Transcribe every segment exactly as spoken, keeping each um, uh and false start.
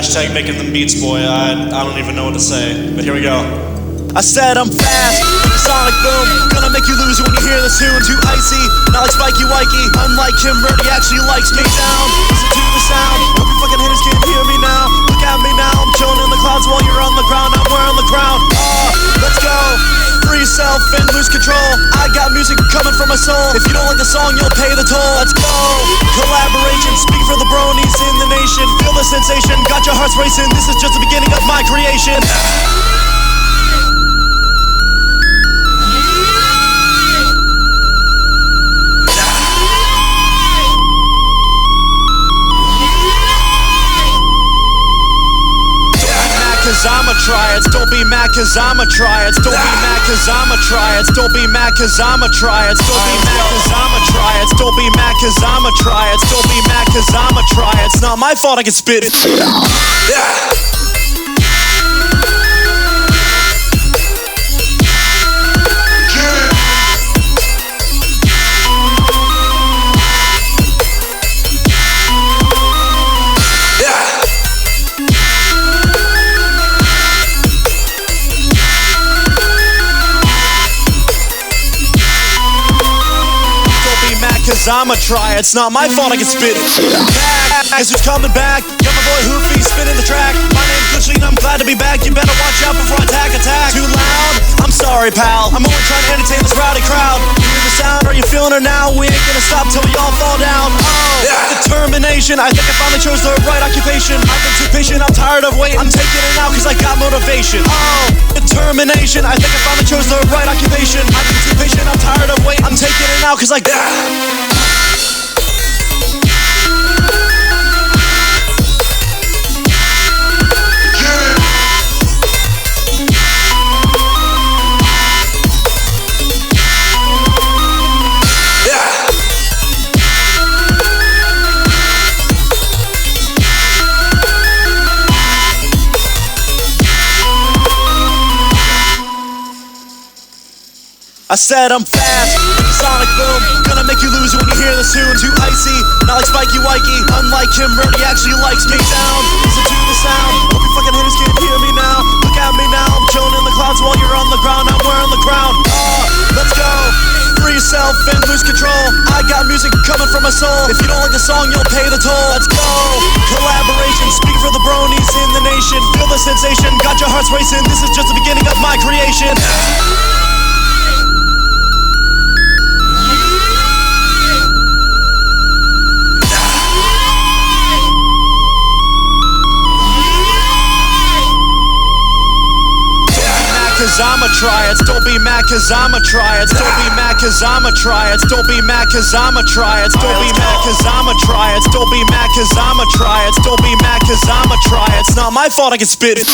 Hashtag making them beats, boy. I, I don't even know what to say, but here we go. I said I'm fast, sonic boom, gonna make you lose when you hear this tune. Too icy, not like Spikey Wikey. Unlike him, Birdie actually likes me down. Listen to the sound, hope you fucking haters can't hear me now. Look at me now, I'm chilling in the clouds while you're on the ground. I'm wearing the ground. Ah, uh, let's go. Free self and lose control. I got music coming from my soul. If you don't like the song, you'll pay the toll. Let's go. Collaboration, speak for the bronies in the nation. Feel the sensation, got your hearts racing. This is just the beginning of my creation. Cause I'ma try it, don't be mad cause I'ma try it. Don't be mad cause I'ma try it. Don't be mad cause I'ma try it. Don't be mad cause I'ma try it. Don't be mad cause I'ma try it. Don't be mad cause I'ma try it. It's not my fault I can spit it. Yeah. Cause I'ma try it, it's not my fault I can spit it. Back, guess who's coming back? Got my boy Hoofy spinning the track. My name's Glitchy and I'm glad to be back. You better watch out before I attack, attack. Too loud? I'm sorry, pal. I'm only trying to entertain this rowdy crowd. You hear the sound? Are you feeling her now? We ain't gonna stop till we all fall down. Oh, yeah. Determination. I think I finally chose the right occupation. I've been too patient, I'm tired of waiting. I'm taking it now cause I got motivation. Oh, determination. I think I finally chose the right occupation. I've been too patient, I'm tired of waiting. I'm taking it now cause I got yeah. I said I'm fast, sonic boom, gonna make you lose when you hear this tune. Too icy, not like Spikey Wikey. Unlike him, Birdie actually likes me down. Listen to the sound, hope you fucking haters can't hear me now. Look at me now, I'm chilling in the clouds while you're on the ground. I'm wearing the crown. Ah, uh, let's go. Free self and lose control. I got music coming from my soul. If you don't like the song, you'll pay the toll. Let's go. Collaboration, speak for the bronies in the nation. Feel the sensation, got your hearts racing. This is just the beginning of my creation. Cause I'ma try it, don't be mad cause I'ma try it. Don't be mad cause I'ma try it. Don't be mad cause I'ma try it. Don't be mad cause I'ma try it. Don't be mad cause I'ma try it. Don't be mad cause I'ma try it. It's not my fault I can spit it.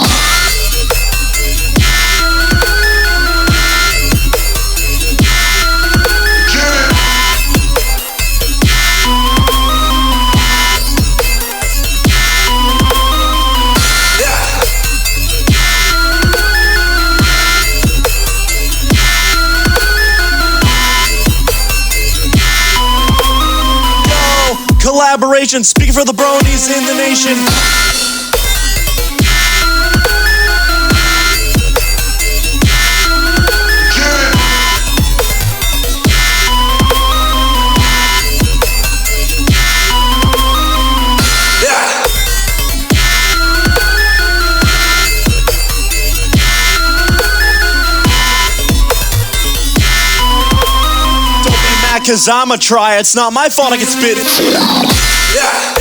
Collaboration, speaking for the bronies in the nation. Cause I'ma try it, it's not my fault I can spit it. Yeah.